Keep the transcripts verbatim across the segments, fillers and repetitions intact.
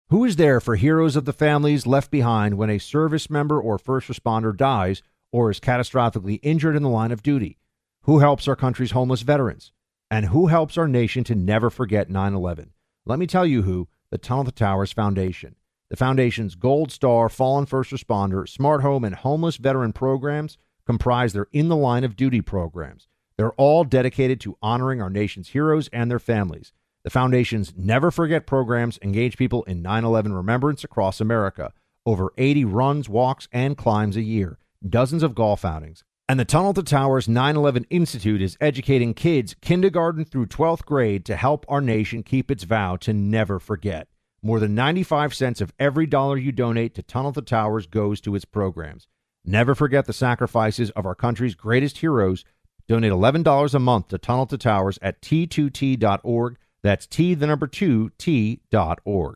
Who is there for heroes of the families left behind when a service member or first responder dies or is catastrophically injured in the line of duty? Who helps our country's homeless veterans? And who helps our nation to never forget nine eleven? Let me tell you who, the Tunnel to Towers Foundation. The Foundation's Gold Star, Fallen First Responder, Smart Home, and Homeless Veteran programs comprise their In the Line of Duty programs. They're all dedicated to honoring our nation's heroes and their families. The Foundation's Never Forget programs engage people in nine eleven remembrance across America. Over eighty runs, walks, and climbs a year. Dozens of golf outings. And the Tunnel to Towers nine eleven Institute is educating kids kindergarten through twelfth grade to help our nation keep its vow to never forget. More than ninety-five cents of every dollar you donate to Tunnel to Towers goes to its programs. Never forget the sacrifices of our country's greatest heroes. Donate eleven dollars a month to Tunnel to Towers at T two T dot org. That's T, the number two, T dot org.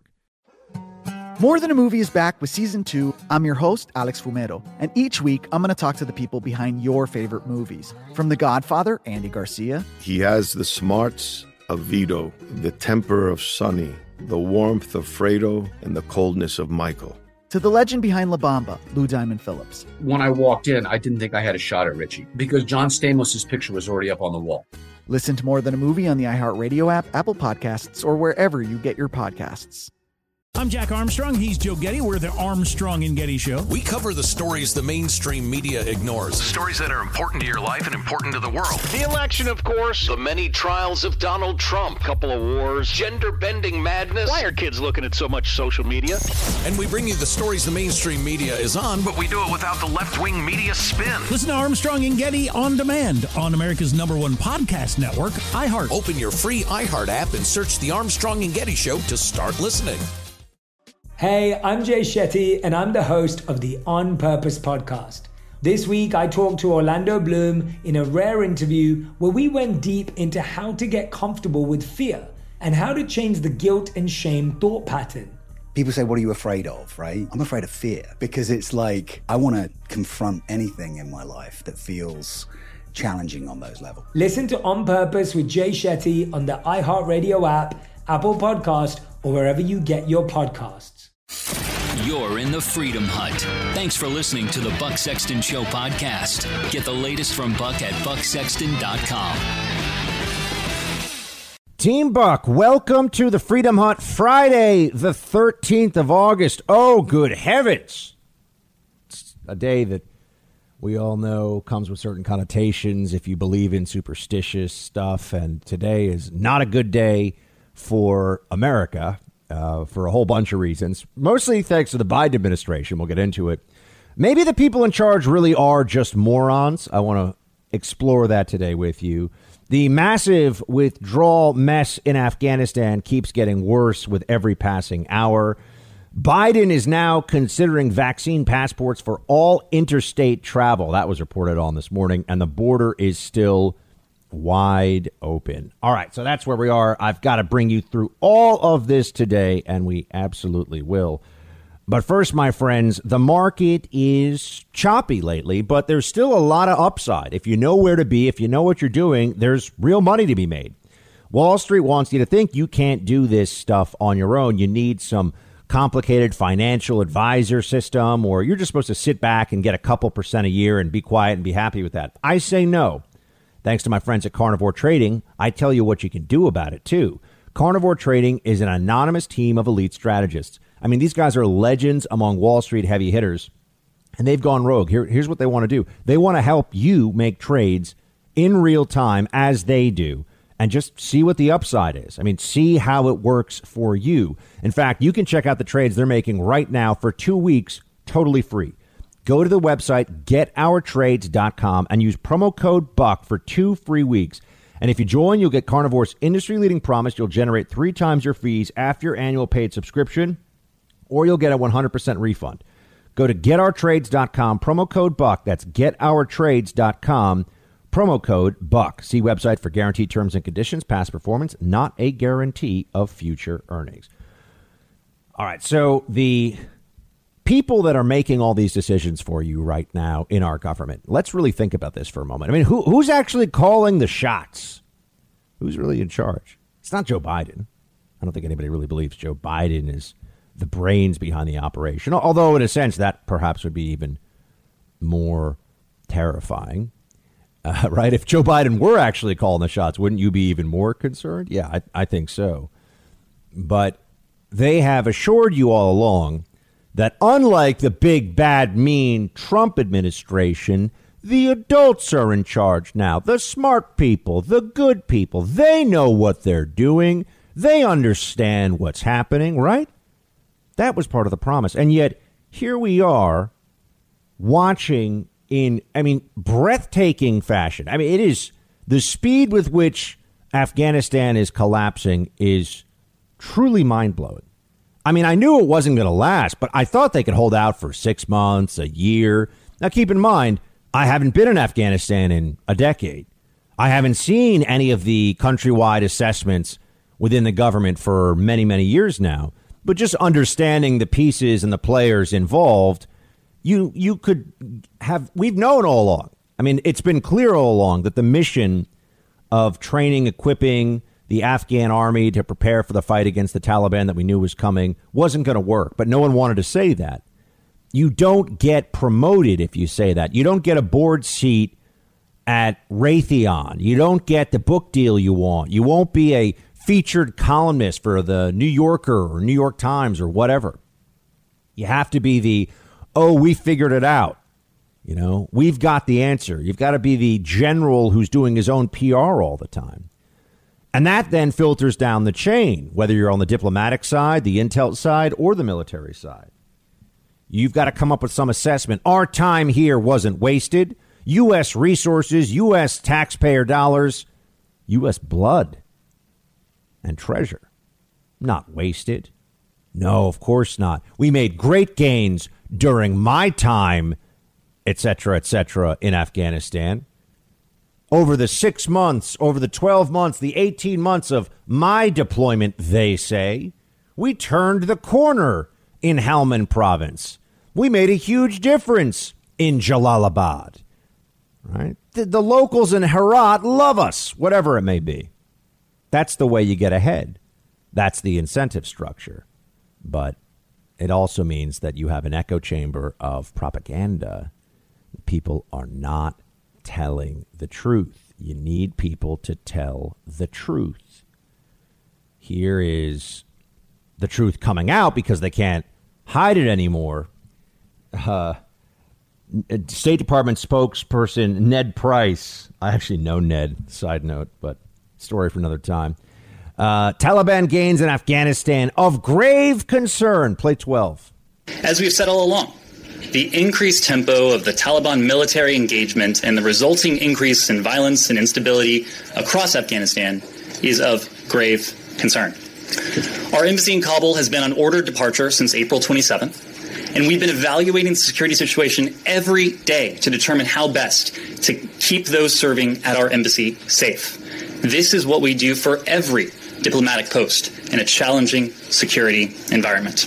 More Than a Movie is back with season two. I'm your host, Alex Fumero, and each week I'm going to talk to the people behind your favorite movies. From The Godfather, Andy Garcia. He has the smarts of Vito, the temper of Sonny, the warmth of Fredo, and the coldness of Michael. To the legend behind La Bamba, Lou Diamond Phillips. When I walked in, I didn't think I had a shot at Richie because John Stamos' picture was already up on the wall. Listen to More Than a Movie on the iHeartRadio app, Apple Podcasts, or wherever you get your podcasts. I'm Jack Armstrong. He's Joe Getty. We're the Armstrong and Getty Show. We cover the stories the mainstream media ignores. Stories that are important to your life and important to the world. The election, of course. The many trials of Donald Trump. Couple of wars. Gender-bending madness. Why are kids looking at so much social media? And we bring you the stories the mainstream media is on, but we do it without the left-wing media spin. Listen to Armstrong and Getty on demand on America's number one podcast network, iHeart. Open your free iHeart app and search the Armstrong and Getty Show to start listening. Hey, I'm Jay Shetty, and I'm the host of the On Purpose podcast. This week, I talked to Orlando Bloom in a rare interview where we went deep into how to get comfortable with fear and how to change the guilt and shame thought pattern. People say, what are you afraid of, right? I'm afraid of fear because it's like I want to confront anything in my life that feels challenging on those levels. Listen to On Purpose with Jay Shetty on the iHeartRadio app, Apple Podcast, or wherever you get your podcasts. You're in the Freedom Hut. Thanks for listening to the Buck Sexton Show podcast. Get the latest from Buck at buck sexton dot com. Team Buck, welcome to the Freedom Hut, Friday, the thirteenth of August. Oh, good heavens. It's a day that we all know comes with certain connotations if you believe in superstitious stuff. And today is not a good day for America. Uh, for a whole bunch of reasons, mostly thanks to the Biden administration. We'll get into it. Maybe the people in charge really are just morons. I want to explore that today with you. The massive withdrawal mess in Afghanistan keeps getting worse with every passing hour. Biden is now considering vaccine passports for all interstate travel. That was reported on this morning, and the border is still wide open. All right, so that's where we are. I've got to bring you through all of this today, and we absolutely will. But first, my friends, the market is choppy lately, but there's still a lot of upside. If you know where to be, if you know what you're doing, there's real money to be made. Wall Street wants you to think you can't do this stuff on your own. You need some complicated financial advisor system, or you're just supposed to sit back and get a couple percent a year and be quiet and be happy with that. I say no. Thanks to my friends at Carnivore Trading, I tell you what you can do about it, too. Carnivore Trading is an anonymous team of elite strategists. I mean, these guys are legends among Wall Street heavy hitters, and they've gone rogue. Here, here's what they want to do. They want to help you make trades in real time as they do and just see what the upside is. I mean, see how it works for you. In fact, you can check out the trades they're making right now for two weeks totally free. Go to the website, get our trades dot com, and use promo code BUCK for two free weeks. And if you join, you'll get Carnivore's industry-leading promise. You'll generate three times your fees after your annual paid subscription, or you'll get a one hundred percent refund. Go to get our trades dot com, promo code BUCK. That's get our trades dot com, promo code BUCK. See website for guaranteed terms and conditions. Past performance, not a guarantee of future earnings. All right, so the people that are making all these decisions for you right now in our government, let's really think about this for a moment. I mean, who who's actually calling the shots? Who's really in charge? It's not Joe Biden. I don't think anybody really believes Joe Biden is the brains behind the operation. Although, in a sense, that perhaps would be even more terrifying. Uh, right? If Joe Biden were actually calling the shots, wouldn't you be even more concerned? Yeah, I, I think so. But they have assured you all along that unlike the big, bad, mean Trump administration, the adults are in charge now. The smart people, the good people, they know what they're doing. They understand what's happening, right? That was part of the promise. And yet, here we are watching in, I mean, breathtaking fashion. I mean, it is the speed with which Afghanistan is collapsing is truly mind-blowing. I mean, I knew it wasn't going to last, but I thought they could hold out for six months, a year. Now, keep in mind, I haven't been in Afghanistan in a decade. I haven't seen any of the countrywide assessments within the government for many, many years now. But just understanding the pieces and the players involved, you you could have, we've known all along. I mean, it's been clear all along that the mission of training, equipping the Afghan army to prepare for the fight against the Taliban that we knew was coming wasn't going to work. But no one wanted to say that. You don't get promoted if you say that. You don't get a board seat at Raytheon. You don't get the book deal you want. You won't be a featured columnist for the New Yorker or New York Times or whatever. You have to be the, oh, we figured it out. You know, we've got the answer. You've got to be the general who's doing his own P R all the time. And that then filters down the chain, whether you're on the diplomatic side, the intel side, or the military side. You've got to come up with some assessment. Our time here wasn't wasted. U S resources, U S taxpayer dollars, U S blood and treasure. Not wasted. No, of course not. We made great gains during my time, et cetera, et cetera, in Afghanistan. Over the six months, over the twelve months, the eighteen months of my deployment, they say, we turned the corner in Helmand province. We made a huge difference in Jalalabad. Right? The, the locals in Herat love us, whatever it may be. That's the way you get ahead. That's the incentive structure. But it also means that you have an echo chamber of propaganda. People are not telling the truth. You need people to tell the truth. Here is the truth coming out because they can't hide it anymore. Uh, State Department spokesperson Ned Price. I actually know Ned, side note, but story for another time. Uh, Taliban gains in Afghanistan of grave concern. Play twelve. As we've said all along, the increased tempo of the Taliban military engagement and the resulting increase in violence and instability across Afghanistan is of grave concern. Our embassy in Kabul has been on ordered departure since April twenty-seventh, and we've been evaluating the security situation every day to determine how best to keep those serving at our embassy safe. This is what we do for every diplomatic post in a challenging security environment.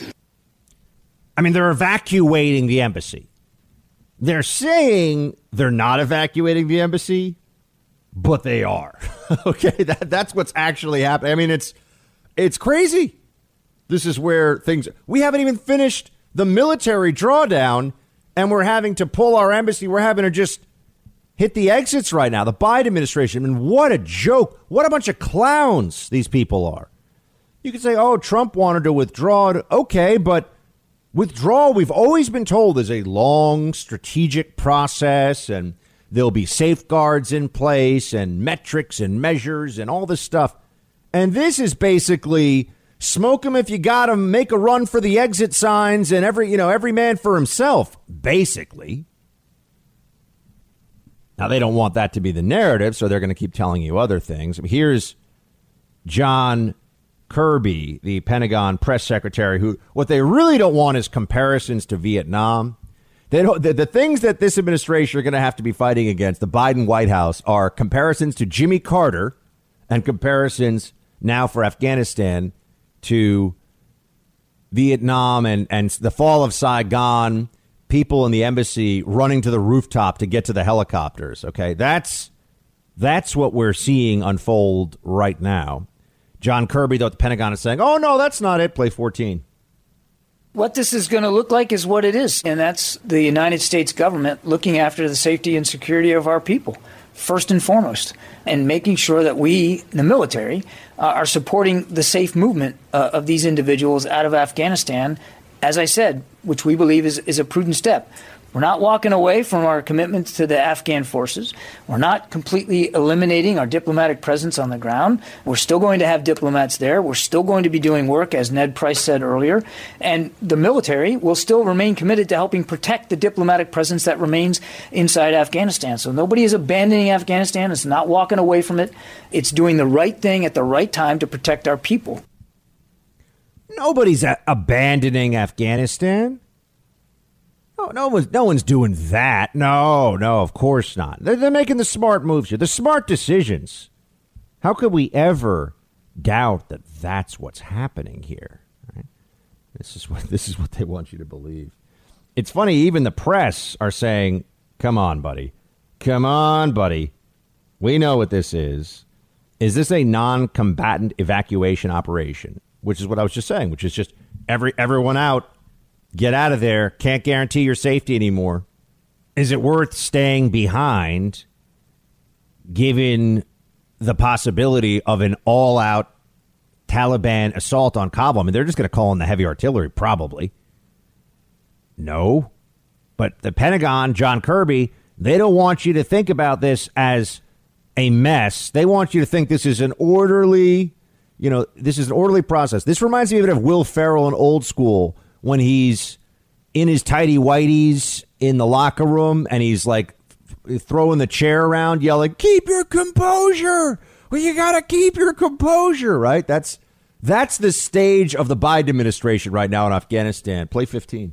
I mean, they're evacuating the embassy. They're saying they're not evacuating the embassy, but they are. Okay, that, that's what's actually happening. I mean, it's it's crazy. This is where things... We haven't even finished the military drawdown, and we're having to pull our embassy. We're having to just hit the exits right now. The Biden administration, I mean, what a joke. What a bunch of clowns these people are. You could say, oh, Trump wanted to withdraw. Okay, but withdrawal, we've always been told, is a long strategic process, and there'll be safeguards in place and metrics and measures and all this stuff. And this is basically smoke them if you got them, make a run for the exit signs, and every, you know, every man for himself, basically. Now, they don't want that to be the narrative, so they're going to keep telling you other things. Here's John Kirby, the Pentagon press secretary, who what they really don't want is comparisons to Vietnam. They don't, the, the things that this administration are going to have to be fighting against, the Biden White House, are comparisons to Jimmy Carter and comparisons now for Afghanistan to Vietnam and, and the fall of Saigon. People in the embassy running to the rooftop to get to the helicopters. OK, that's that's what we're seeing unfold right now. John Kirby, though, at the Pentagon is saying, oh, no, that's not it. Play fourteen. What this is going to look like is what it is, and that's the United States government looking after the safety and security of our people, first and foremost, and making sure that we, the military, uh, are supporting the safe movement uh, of these individuals out of Afghanistan, as I said, which we believe is, is a prudent step. We're not walking away from our commitments to the Afghan forces. We're not completely eliminating our diplomatic presence on the ground. We're still going to have diplomats there. We're still going to be doing work, as Ned Price said earlier. And the military will still remain committed to helping protect the diplomatic presence that remains inside Afghanistan. So nobody is abandoning Afghanistan. It's not walking away from it. It's doing the right thing at the right time to protect our people. Nobody's a- abandoning Afghanistan. No, no one's, no one's doing that. No, no, of course not. They're, they're making the smart moves here, the smart decisions. How could we ever doubt that that's what's happening here? Right? This is what this is what they want you to believe. It's funny, even the press are saying, come on, buddy. Come on, buddy. We know what this is. Is this a non-combatant evacuation operation? Which is what I was just saying, which is just every everyone out. Get out of there. Can't guarantee your safety anymore. Is it worth staying behind given the possibility of an all-out Taliban assault on Kabul? I mean, they're just going to call in the heavy artillery, probably. No. But the Pentagon, John Kirby, they don't want you to think about this as a mess. They want you to think this is an orderly, you know, this is an orderly process. This reminds me a bit of Will Ferrell in Old School, when he's in his tighty whities in the locker room and he's like throwing the chair around, yelling, keep your composure. Well, you got to keep your composure. Right. That's that's the stage of the Biden administration right now in Afghanistan. Play fifteen.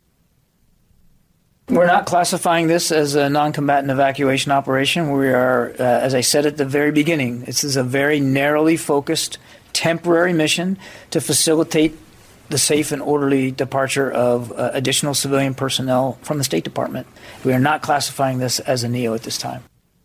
We're not classifying this as a non-combatant evacuation operation. We are, uh, as I said at the very beginning, this is a very narrowly focused temporary mission to facilitate the safe and orderly departure of uh, additional civilian personnel from the State Department. We are not classifying this as a NEO at this time.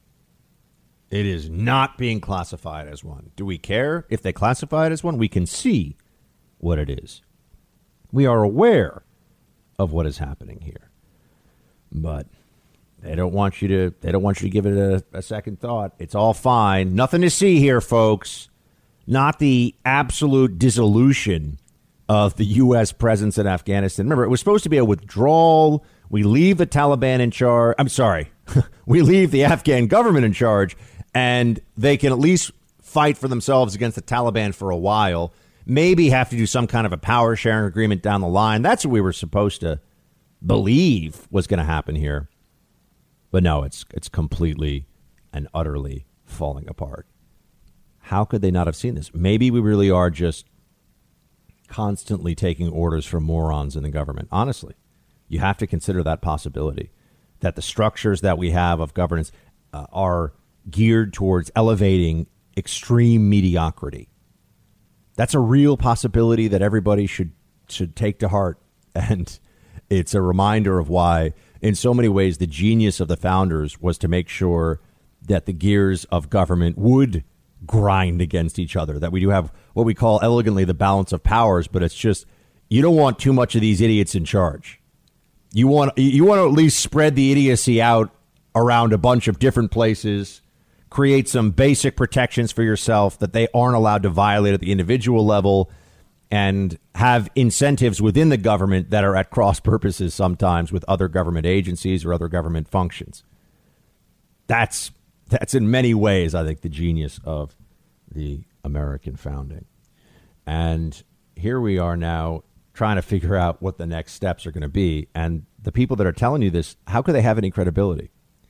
It is not being classified as one. Do we care if they classify it as one? We can see what it is. We are aware of what is happening here. But they don't want you to they don't want you to give it a, a second thought. It's all fine. Nothing to see here, folks. Not the absolute dissolution of the U S presence in Afghanistan. Remember, it was supposed to be a withdrawal. We leave the Taliban in charge. I'm sorry. We leave the Afghan government in charge, and they can at least fight for themselves against the Taliban for a while. Maybe have to do some kind of a power sharing agreement down the line. That's what we were supposed to believe was going to happen here. But no, it's it's completely and utterly falling apart. How could they not have seen this? Maybe we really are just constantly taking orders from morons in the government. Honestly, you have to consider that possibility, that the structures that we have of governance uh, are geared towards elevating extreme mediocrity. That's a real possibility that everybody should should take to heart. And it's a reminder of why, in so many ways, the genius of the founders was to make sure that the gears of government would grind against each other, that we do have what we call elegantly the balance of powers. But it's just, you don't want too much of these idiots in charge. You want you want to at least spread the idiocy out around a bunch of different places, create some basic protections for yourself that they aren't allowed to violate at the individual level, and have incentives within the government that are at cross purposes sometimes with other government agencies or other government functions. That's That's in many ways, I think, the genius of the American founding. And here we are now trying to figure out what the next steps are going to be. And the people that are telling you this, how could they have any credibility?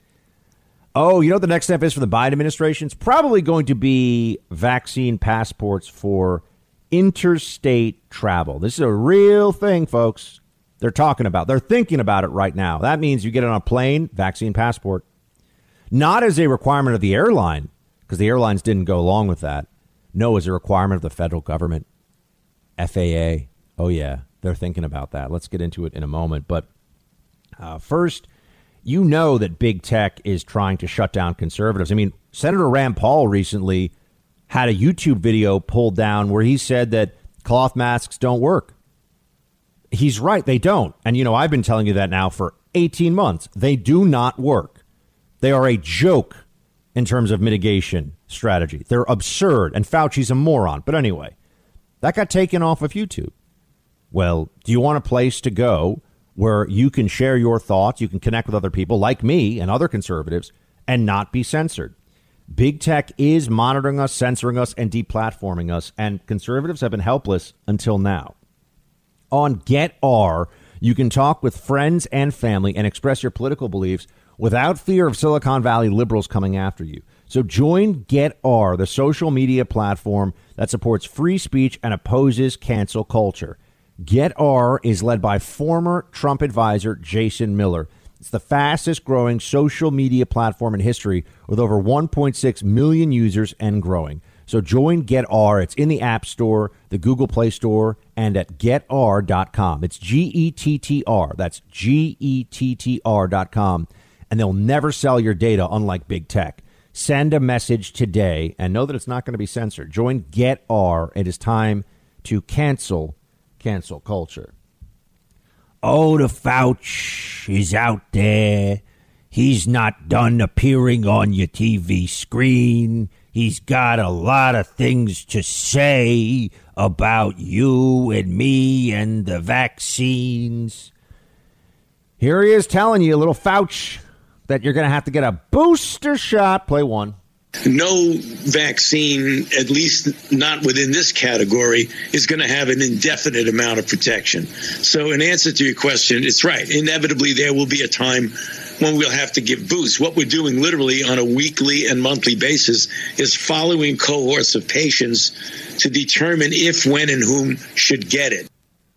Oh, you know what the next step is for the Biden administration? It's probably going to be vaccine passports for interstate travel. This is a real thing, folks. They're talking about. They're thinking about it right now. That means you get on a plane, vaccine passport. Not as a requirement of the airline, because the airlines didn't go along with that. No, as a requirement of the federal government. F A A. Oh, yeah, they're thinking about that. Let's get into it in a moment. But uh, first, you know that big tech is trying to shut down conservatives. I mean, Senator Rand Paul recently had a YouTube video pulled down where he said that cloth masks don't work. he's right. They don't. And, you know, I've been telling you that now for eighteen months. They do not work. They are a joke in terms of mitigation strategy. They're absurd. And Fauci's a moron. But anyway, that got taken off of YouTube. Well, do you want a place to go where you can share your thoughts? You can connect with other people like me and other conservatives and not be censored. Big tech is monitoring us, censoring us, and deplatforming us. And conservatives have been helpless until now. On GetR, you can talk with friends and family and express your political beliefs without fear of Silicon Valley liberals coming after you. So join GetR, the social media platform that supports free speech and opposes cancel culture. GetR is led by former Trump advisor Jason Miller. It's the fastest growing social media platform in history with over one point six million users and growing. So join GetR. It's in the App Store, the Google Play Store, and at get r dot com. It's G E T T R. That's G E T T R dot com. And they'll never sell your data, unlike big tech. Send a message today and know that it's not going to be censored. Join GetR. It is time to cancel cancel culture. Oh, the Fauci is out there. He's not done appearing on your T V screen. He's got a lot of things to say about you and me and the vaccines. Here he is telling you, little Fauci, that you're going to have to get a booster shot. Play one. No vaccine, at least not within this category, is going to have an indefinite amount of protection. So in answer to your question, it's right. Inevitably, there will be a time when we'll have to give boosts. What we're doing literally on a weekly and monthly basis is following cohorts of patients to determine if, when, and whom should get it.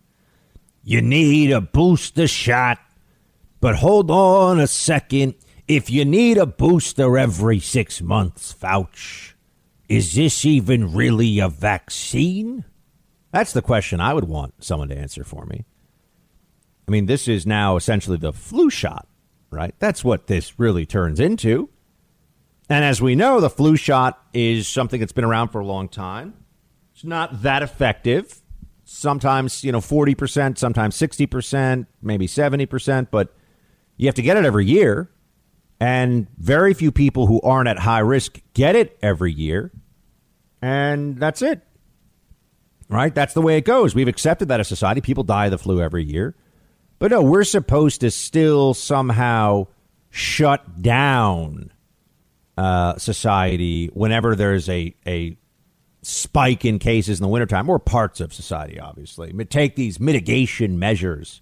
You need a booster shot, but hold on a second. If you need a booster every six months, Fauci, is this even really a vaccine? That's the question I would want someone to answer for me. I mean, this is now essentially the flu shot, right? That's what this really turns into. And as we know, the flu shot is something that's been around for a long time. It's not that effective. Sometimes, you know, forty percent, sometimes sixty percent, maybe seventy percent, but you have to get it every year. And very few people who aren't at high risk get it every year. And that's it. Right? That's the way it goes. We've accepted that as society. People die of the flu every year. But no, we're supposed to still somehow shut down uh, society whenever there's a, a spike in cases in the wintertime, or parts of society, obviously. Take these mitigation measures.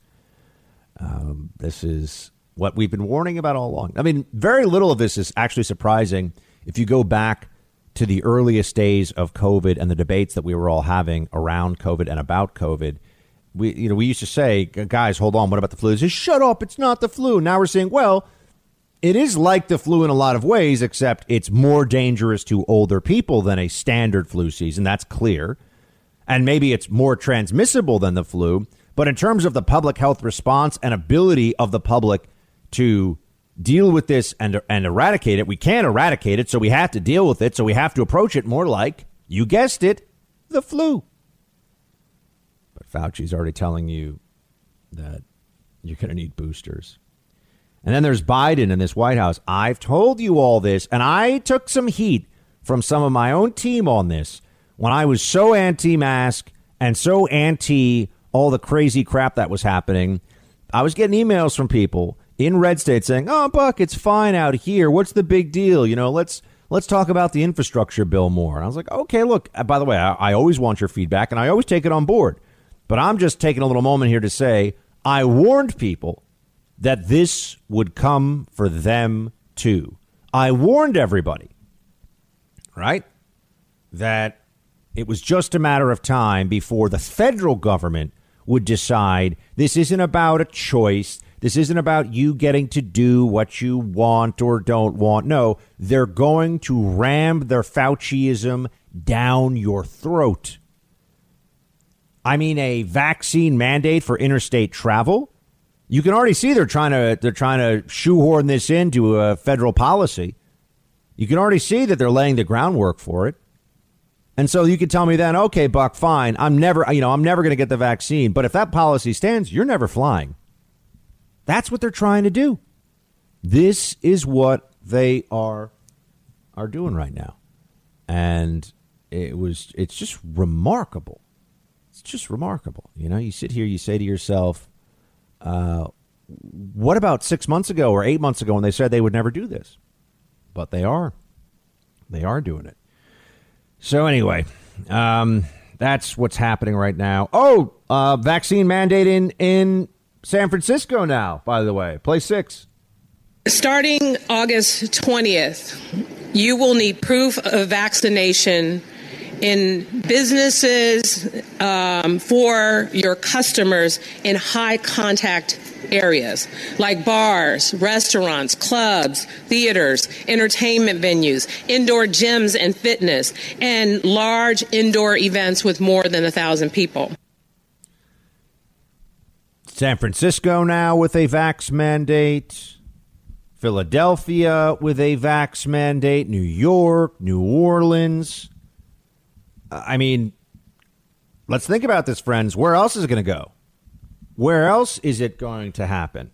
Um, this is what we've been warning about all along. I mean, very little of this is actually surprising if you go back to the earliest days of COVID and the debates that we were all having around COVID and about COVID. We, you know, we used to say, guys, hold on, what about the flu? Just shut up, it's not the flu. Now we're saying, well, it is like the flu in a lot of ways, except it's more dangerous to older people than a standard flu season. That's clear. And maybe it's more transmissible than the flu. But in terms of the public health response and ability of the public to deal with this and and eradicate it, we can't eradicate it, so we have to deal with it. So we have to approach it more like, you guessed it, the flu. But Fauci's already telling you that you're going to need boosters. And then there's Biden in this White House. I've told you all this, and I took some heat from some of my own team on this when I was so anti-mask and so anti all the crazy crap that was happening. I was getting emails from people in red states saying, oh, Buck, it's fine out here. What's the big deal? You know, let's let's talk about the infrastructure bill more. And I was like, OK, look, by the way, I, I always want your feedback and I always take it on board. But I'm just taking a little moment here to say I warned people that this would come for them, too. I warned everybody, right, that it was just a matter of time before the federal government would decide this isn't about a choice. This isn't about you getting to do what you want or don't want. No, they're going to ram their Fauciism down your throat. I mean, a vaccine mandate for interstate travel. You can already see they're trying to they're trying to shoehorn this into a federal policy. You can already see that they're laying the groundwork for it. And so you could tell me then, OK, Buck, fine. I'm never you know, I'm never going to get the vaccine. But if that policy stands, you're never flying. That's what they're trying to do. This is what they are are doing right now. And it was it's just remarkable. It's just remarkable. You know, you sit here, you say to yourself, uh, what about six months ago or eight months ago when they said they would never do this? But they are. They are doing it. So anyway, um, that's what's happening right now. Oh, uh, vaccine mandate in, in San Francisco now, by the way. Place six. Starting August twentieth, you will need proof of vaccination in businesses um, for your customers in high contact areas like bars, restaurants, clubs, theaters, entertainment venues, indoor gyms and fitness, and large indoor events with more than a thousand people. San Francisco now with a vax mandate. Philadelphia with a vax mandate. New York, New Orleans. I mean, let's think about this, friends. Where else is it going to go? Where else is it going to happen?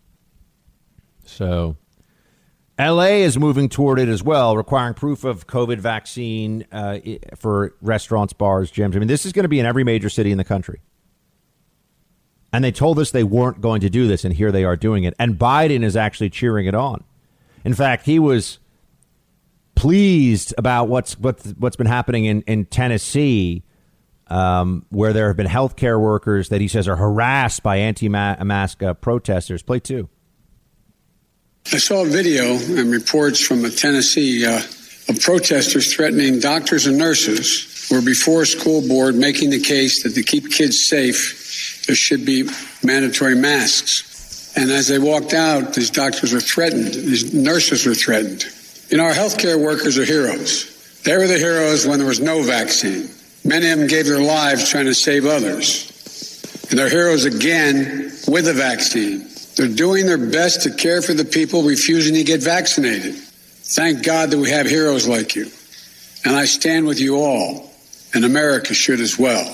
So L A is moving toward it as well, requiring proof of COVID vaccine uh, for restaurants, bars, gyms. I mean, this is going to be in every major city in the country. And they told us they weren't going to do this, and here they are doing it. And Biden is actually cheering it on. In fact, he was pleased about what's what's, what's been happening in, in Tennessee, um, where there have been healthcare workers that he says are harassed by anti-mask uh, protesters. Play two. I saw a video and reports from a Tennessee uh, of protesters threatening doctors and nurses who were before a school board making the case that to keep kids safe, there should be mandatory masks. And as they walked out, these doctors were threatened. These nurses were threatened. You know, our healthcare workers are heroes. They were the heroes when there was no vaccine. Many of them gave their lives trying to save others. And they're heroes again with the vaccine. They're doing their best to care for the people refusing to get vaccinated. Thank God that we have heroes like you. And I stand with you all, and America should as well.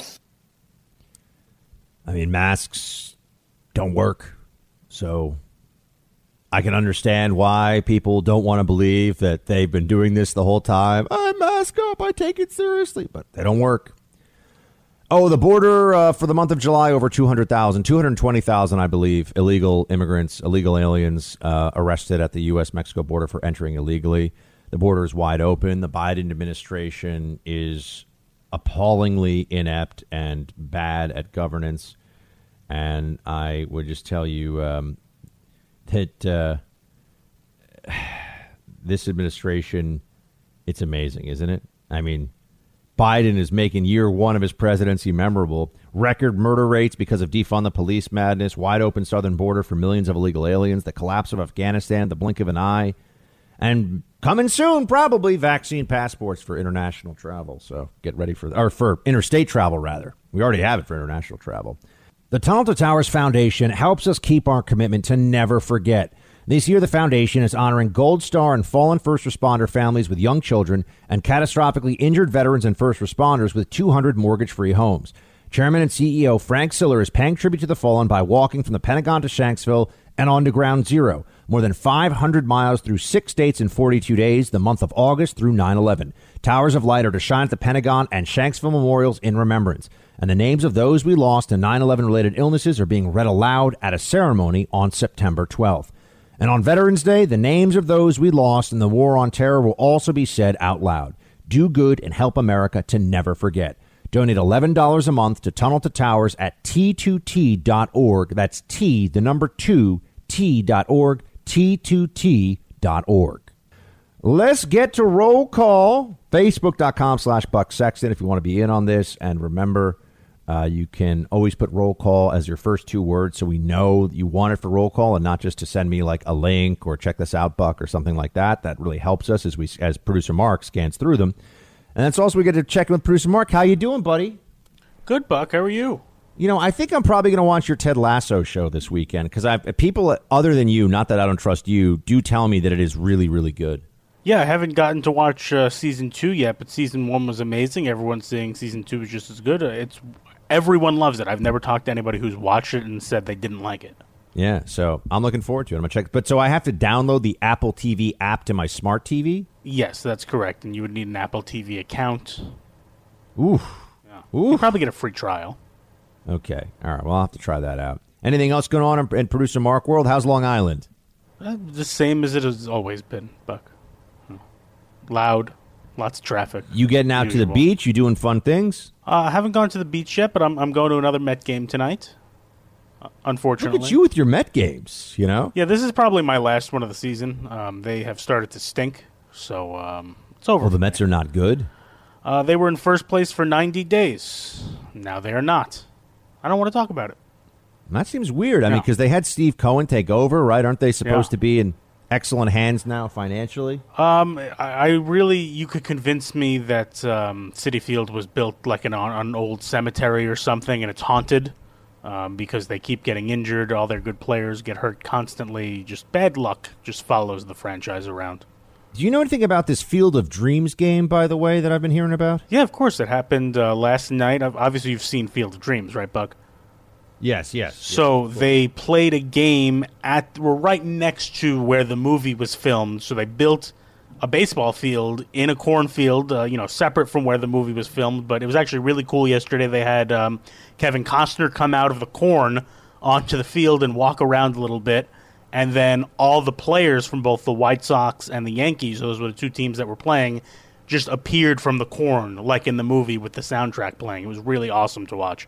I mean, masks don't work, so I can understand why people don't want to believe that they've been doing this the whole time. I mask up, I take it seriously, but they don't work. Oh, the border uh, for the month of July, over two hundred thousand, two hundred twenty thousand, I believe, illegal immigrants, illegal aliens uh, arrested at the U S Mexico border for entering illegally. The border is wide open. The Biden administration is appallingly inept and bad at governance. And I would just tell you um, that uh, this administration, it's amazing, isn't it? I mean, Biden is making year one of his presidency memorable. Record murder rates because of defund the police madness, wide open southern border for millions of illegal aliens, the collapse of Afghanistan, the blink of an eye, and coming soon, probably vaccine passports for international travel. So get ready for, or for interstate travel, rather. We already have it for international travel. The Tunnel to Towers Foundation helps us keep our commitment to never forget. This year, the foundation is honoring Gold Star and fallen first responder families with young children and catastrophically injured veterans and first responders with two hundred mortgage-free homes. Chairman and C E O Frank Siller is paying tribute to the fallen by walking from the Pentagon to Shanksville and on to Ground Zero. More than five hundred miles through six states in forty-two days, the month of August through nine eleven. Towers of light are to shine at the Pentagon and Shanksville memorials in remembrance. And the names of those we lost to nine eleven related illnesses are being read aloud at a ceremony on September twelfth. And on Veterans Day, the names of those we lost in the war on terror will also be said out loud. Do good and help America to never forget. Donate eleven dollars a month to Tunnel to Towers at T two T dot org. That's T, the number two, T dot org, T two T dot org. Let's get to roll call. Facebook.com slash Buck Sexton if you want to be in on this. And remember, Uh, you can always put roll call as your first two words so we know you want it for roll call and not just to send me like a link or check this out, Buck, or something like that. That really helps us as we as producer Mark scans through them. And that's also we get to check in with producer Mark. How you doing, buddy? Good, Buck. How are you? You know, I think I'm probably going to watch your Ted Lasso show this weekend because I've people other than you, not that I don't trust you, do tell me that it is really, really good. Yeah, I haven't gotten to watch uh, season two yet, but season one was amazing. Everyone's saying season two is just as good. Uh, It's everyone loves it. I've never talked to anybody who's watched it and said they didn't like it. Yeah, so I'm looking forward to it. I'm gonna check. But so I have to download the Apple T V app to my smart T V? Yes, that's correct. And you would need an Apple T V account. Ooh. Yeah. Ooh. You probably get a free trial. Okay. All right. Well, I'll have to try that out. Anything else going on in, in producer Mark world? How's Long Island? Uh, the same as it has always been, Buck. Loud, lots of traffic. You getting out usual. to the beach? You doing fun things? Uh, I haven't gone to the beach yet, but I'm I'm going to another Met game tonight. Uh, unfortunately, Look at you with your Met games. You know. Yeah, this is probably my last one of the season. Um, they have started to stink, so um, it's over. Well, the Mets are not good. Uh, they were in first place for ninety days. Now they are not. I don't want to talk about it. That seems weird. I No. mean, because they had Steve Cohen take over, right? Aren't they supposed Yeah. to be in excellent hands now financially? Um, I, I really, you could convince me that um, Citi Field was built like an, an old cemetery or something, and it's haunted um, because they keep getting injured. All their good players get hurt constantly. Just bad luck just follows the franchise around. Do you know anything about this Field of Dreams game, by the way, that I've been hearing about? Yeah, of course. It happened uh, last night. Obviously, you've seen Field of Dreams, right, Buck? Yes, yes. So they played a game at, were right next to where the movie was filmed. So they built a baseball field in a cornfield, uh, you know, separate from where the movie was filmed. But it was actually really cool yesterday. They had um, Kevin Costner come out of the corn onto the field and walk around a little bit. And then all the players from both the White Sox and the Yankees, those were the two teams that were playing, just appeared from the corn, like in the movie with the soundtrack playing. It was really awesome to watch.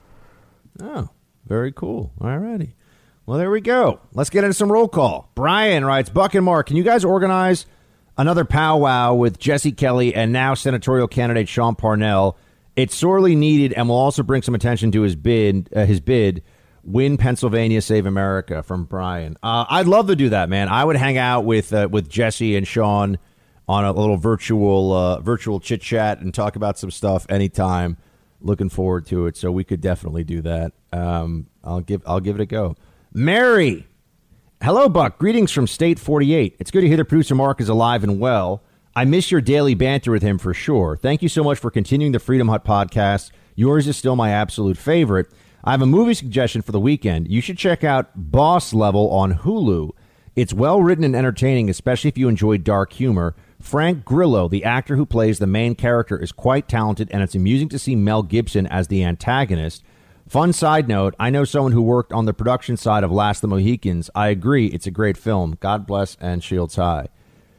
Oh, very cool. All righty. Well, there we go. Let's get into some roll call. Brian writes, Buck and Mark, can you guys organize another powwow with Jesse Kelly and now senatorial candidate Sean Parnell? It's sorely needed and will also bring some attention to his bid, uh, his bid, Win Pennsylvania, Save America, from Brian. Uh, I'd love to do that, man. I would hang out with uh, with Jesse and Sean on a little virtual uh, virtual chit chat and talk about some stuff anytime. Looking forward to it, so we could definitely do that. Um, I'll give I'll give it a go. Mary, hello, Buck. Greetings from State forty-eight. It's good to hear the producer Mark is alive and well. I miss your daily banter with him for sure. Thank you so much for continuing the Freedom Hut podcast. Yours is still my absolute favorite. I have a movie suggestion for the weekend. You should check out Boss Level on Hulu. It's well written and entertaining, especially if you enjoy dark humor. Frank Grillo, the actor who plays the main character, is quite talented, and it's amusing to see Mel Gibson as the antagonist. Fun side note, I know someone who worked on the production side of Last of the Mohicans. I agree, it's a great film. God bless and shields high.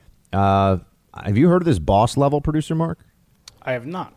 Uh, have you heard of this Boss Level, producer Mark? I have not.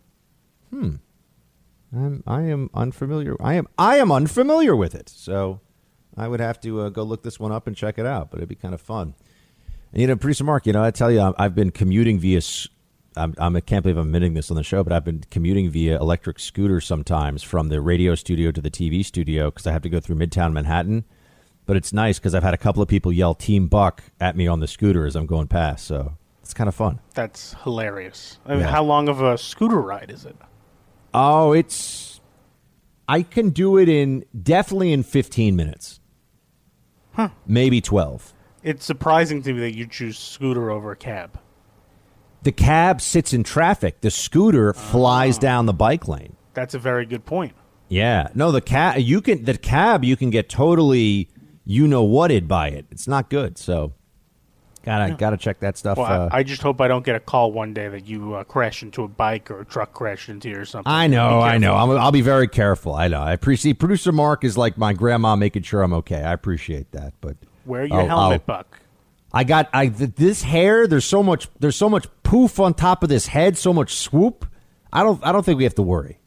Hmm. I'm, I am unfamiliar. I am I am unfamiliar with it, so I would have to uh, go look this one up and check it out, but it'd be kind of fun. And, you know, producer Mark, you know, I tell you, I've been commuting via, I'm, I'm, I can't believe I'm admitting this on the show, but I've been commuting via electric scooter sometimes from the radio studio to the T V studio because I have to go through Midtown Manhattan. But it's nice because I've had a couple of people yell Team Buck at me on the scooter as I'm going past, so it's kind of fun. That's hilarious. I mean, Yeah. how long of a scooter ride is it? Oh, it's, I can do it in, definitely in fifteen minutes. Huh. Maybe twelve. It's surprising to me that you choose scooter over a cab. The cab sits in traffic. The scooter flies down the bike lane. That's a very good point. Yeah. No, the cab, you can, the cab, you can get totally, you know whated by it. It's not good. So gotta, Yeah. gotta check that stuff. Well, uh, I, I just hope I don't get a call one day that you uh, crashed into a bike or a truck crashed into you or something. I Be know, I careful. know. I'm, I'll be very careful. I know. I appreciate, producer Mark is like my grandma making sure I'm okay. I appreciate that, but Wear your I'll- helmet, I'll- Buck. I got I th- this hair. There's so much. There's so much poof on top of this head. So much swoop. I don't. I don't think we have to worry.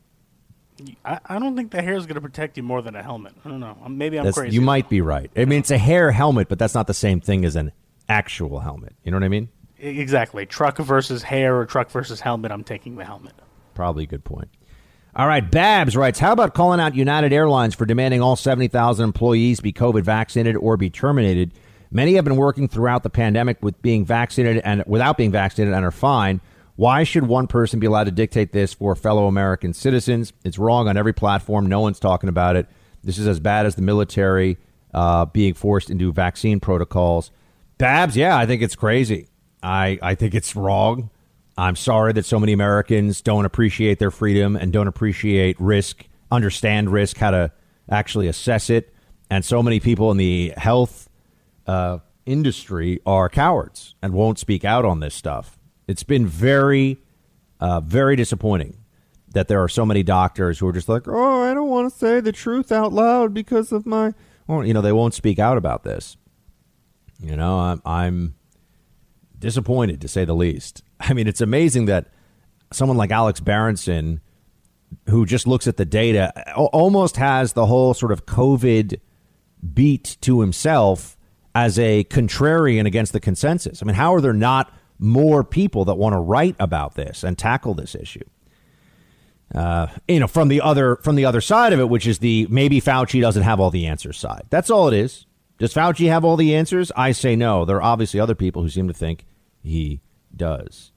I, I don't think the hair is going to protect you more than a helmet. I don't know. Maybe I'm That's, crazy. you might be right. I mean, it's a hair helmet, but that's not the same thing as an actual helmet. You know what I mean? E- Exactly. Truck versus hair or truck versus helmet. I'm taking the helmet. Probably a good point. All right, Babs writes, how about calling out United Airlines for demanding all seventy thousand employees be COVID vaccinated or be terminated? Many have been working throughout the pandemic with being vaccinated and without being vaccinated and are fine. Why should one person be allowed to dictate this for fellow American citizens? It's wrong on every platform. No one's talking about it. This is as bad as the military uh, being forced into vaccine protocols. Babs, yeah, I think it's crazy. I, I think it's wrong. I'm sorry that so many Americans don't appreciate their freedom and don't appreciate risk, understand risk, how to actually assess it. And so many people in the health uh, industry are cowards and won't speak out on this stuff. It's been very, uh, very disappointing that there are so many doctors who are just like, oh, I don't want to say the truth out loud because of my, well, you know, they won't speak out about this. You know, I'm, I'm disappointed, to say the least. I mean, it's amazing that someone like Alex Berenson, who just looks at the data, almost has the whole sort of COVID beat to himself as a contrarian against the consensus. I mean, how are there not more people that want to write about this and tackle this issue? Uh, you know, from the other from the other side of it, which is the maybe Fauci doesn't have all the answers side. That's all it is. Does Fauci have all the answers? I say no. There are obviously other people who seem to think he does.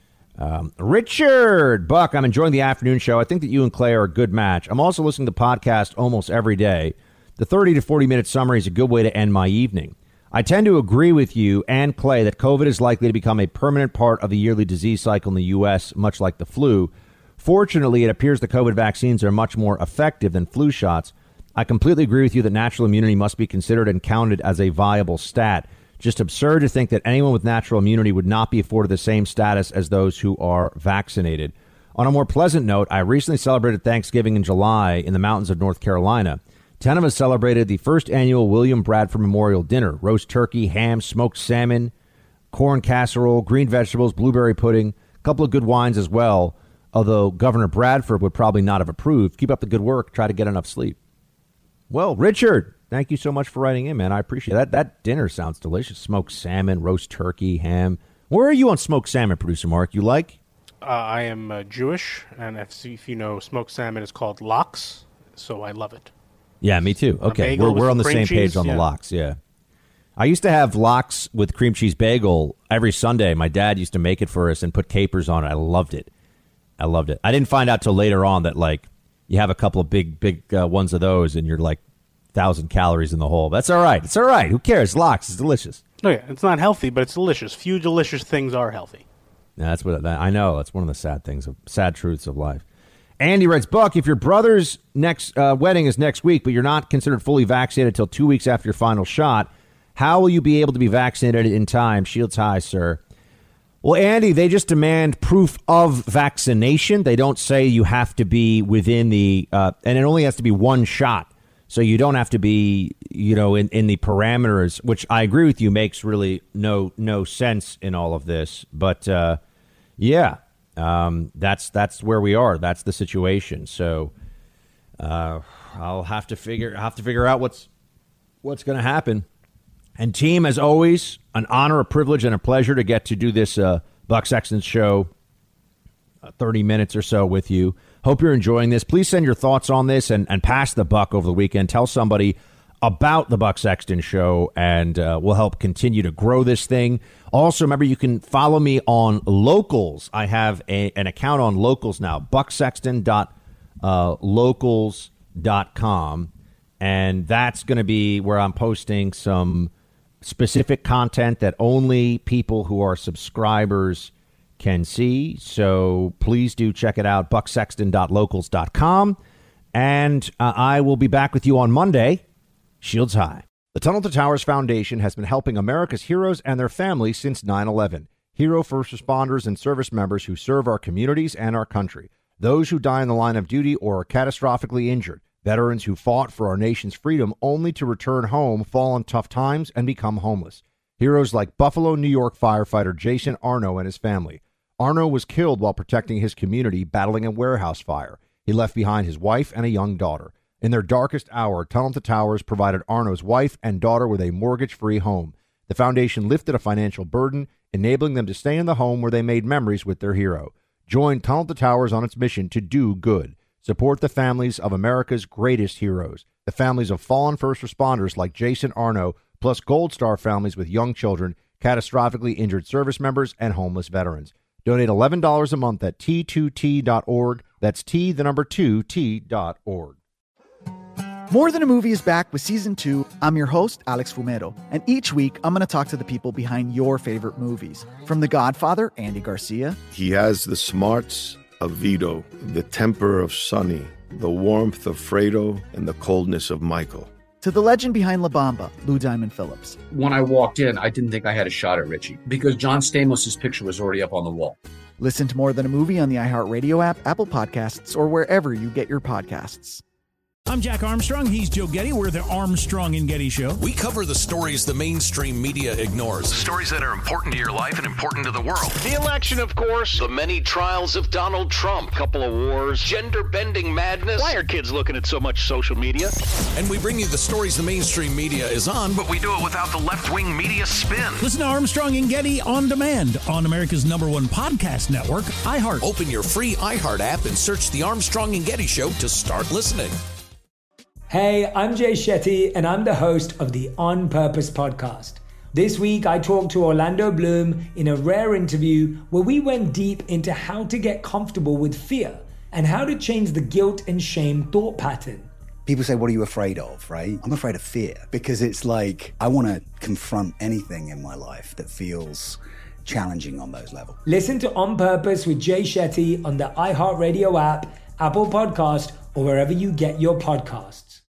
Um, Richard Buck, I'm enjoying the afternoon show. I think that you and Clay are a good match. I'm also listening to podcasts almost every day. The thirty to forty minute summary is a good way to end my evening. I tend to agree with you and Clay that COVID is likely to become a permanent part of the yearly disease cycle in the U S, much like the flu. Fortunately, it appears the COVID vaccines are much more effective than flu shots. I completely agree with you that natural immunity must be considered and counted as a viable stat. Just absurd to think that anyone with natural immunity would not be afforded the same status as those who are vaccinated. On a more pleasant note, I recently celebrated Thanksgiving in July in the mountains of North Carolina. Ten of us celebrated the first annual William Bradford Memorial Dinner. Roast turkey, ham, smoked salmon, corn casserole, green vegetables, blueberry pudding, a couple of good wines as well, although Governor Bradford would probably not have approved. Keep up the good work. Try to get enough sleep. Well, Richard, thank you so much for writing in, man. I appreciate that. That dinner sounds delicious. Smoked salmon, roast turkey, ham. Where are you on smoked salmon, Producer Mark? You like? Uh, I am uh, Jewish, and if, if you know, smoked salmon is called lox, so I love it. Yeah, me too. Okay, we're we're on the same page on the lox, yeah. I used to have lox with cream cheese bagel every Sunday. My dad used to make it for us and put capers on it. I loved it. I loved it. I didn't find out till later on that, like, you have a couple of big, big uh, ones of those, and you're like one thousand calories in the whole. That's all right. It's all right. Who cares? Lox is delicious. Oh, yeah. It's not healthy, but it's delicious. Few delicious things are healthy. Yeah, that's what that, I know. That's one of the sad things, of sad truths of life. Andy writes, Buck, if your brother's next uh, wedding is next week, but you're not considered fully vaccinated until two weeks after your final shot, how will you be able to be vaccinated in time? Shields high, sir. Well, Andy, they just demand proof of vaccination. They don't say you have to be within the uh, and it only has to be one shot. So you don't have to be, you know, in, in the parameters, which I agree with you makes really no no sense in all of this. But uh, yeah, um, that's that's where we are. That's the situation. So uh, I'll have to figure have to figure out what's what's going to happen. And team, as always, an honor, a privilege, and a pleasure to get to do this uh, Buck Sexton show, uh, thirty minutes or so with you. Hope you're enjoying this. Please send your thoughts on this and, and pass the buck over the weekend. Tell somebody about the Buck Sexton show, and uh, we'll help continue to grow this thing. Also, remember, you can follow me on Locals. I have a, an account on Locals now, buck sexton dot locals dot com, and that's going to be where I'm posting some specific content that only people who are subscribers can see. So please do check it out, buck sexton dot locals dot com. And uh, I will be back with you on Monday. Shields high. The Tunnel to Towers Foundation has been helping America's heroes and their families since nine eleven. Hero first responders and service members who serve our communities and our country. Those who die in the line of duty or are catastrophically injured. Veterans who fought for our nation's freedom only to return home, fall in tough times, and become homeless. Heroes like Buffalo, New York firefighter Jason Arno and his family. Arno was killed while protecting his community, battling a warehouse fire. He left behind his wife and a young daughter. In their darkest hour, Tunnel to Towers provided Arno's wife and daughter with a mortgage-free home. The foundation lifted a financial burden, enabling them to stay in the home where they made memories with their hero. Join Tunnel to Towers on its mission to do good. Support the families of America's greatest heroes, the families of fallen first responders like Jason Arno, plus Gold Star families with young children, catastrophically injured service members, and homeless veterans. Donate eleven dollars a month at T two T dot org. That's T, the number two, T dot org. More Than a Movie is back with season two. I'm your host, Alex Fumero, and each week I'm going to talk to the people behind your favorite movies. From The Godfather, Andy Garcia. He has the smarts of Vito, the temper of Sonny, the warmth of Fredo, and the coldness of Michael. To the legend behind La Bamba, Lou Diamond Phillips. When I walked in, I didn't think I had a shot at Richie because John Stamos' picture was already up on the wall. Listen to More Than a Movie on the iHeartRadio app, Apple Podcasts, or wherever you get your podcasts. I'm Jack Armstrong. He's Joe Getty. We're the Armstrong and Getty Show. We cover the stories the mainstream media ignores. The stories that are important to your life and important to the world. The election, of course. The many trials of Donald Trump. Couple of wars. Gender-bending madness. Why are kids looking at so much social media? And we bring you the stories the mainstream media is on, but we do it without the left-wing media spin. Listen to Armstrong and Getty on demand on America's number one podcast network, iHeart. Open your free iHeart app and search the Armstrong and Getty Show to start listening. Hey, I'm Jay Shetty, and I'm the host of the On Purpose podcast. This week, I talked to Orlando Bloom in a rare interview where we went deep into how to get comfortable with fear and how to change the guilt and shame thought pattern. People say, what are you afraid of, right? I'm afraid of fear because it's like I want to confront anything in my life that feels challenging on those levels. Listen to On Purpose with Jay Shetty on the iHeartRadio app, Apple Podcast, or wherever you get your podcasts.